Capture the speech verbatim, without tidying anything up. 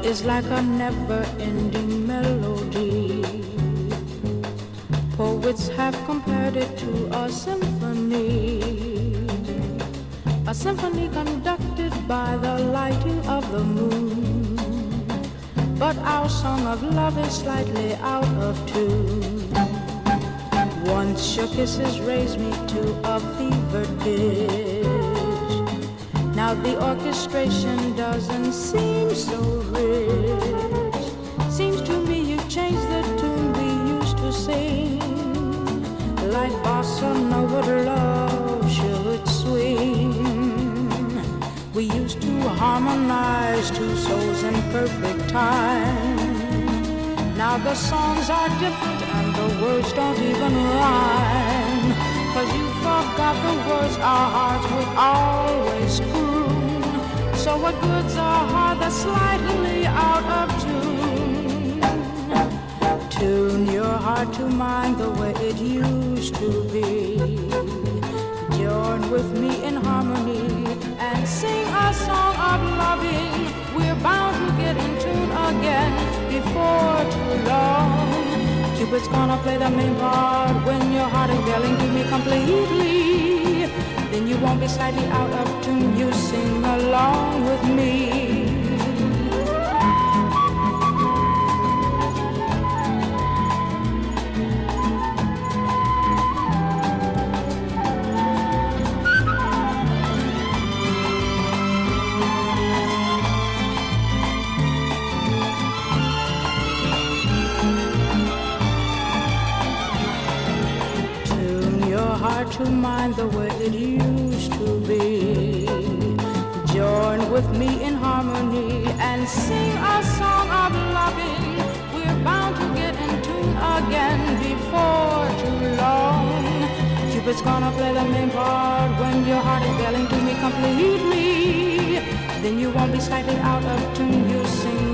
is like a never-ending melody. Poets have compared it to a symphony, a symphony conducted by the lighting of the moon. But our song of love is slightly out of tune. Once your kisses raised me to a fever pitch. Now the orchestration doesn't seem so rich. Seems to me you've changed the tune we used to sing, like bossa nova love should swing. We used to harmonize two souls in perfect time. Now the songs are different and the words don't even rhyme. Cause you forgot the words our hearts would always croon. So what good's a heart that's slightly out of tune? Tune your heart to mine the way it used to be. Join with me in harmony and sing a song of loving. We're bound to get in tune again before too long. Cupid's gonna play the main part when your heart is yelling to me completely. Then you won't be slightly out of tune, you sing along with me. To mind the way it used to be. Join with me in harmony and sing a song of loving. We're bound to get in tune again before too long. Cupid's gonna play the main part when your heart is yelling to me completely. Then you won't be slightly out of tune, you sing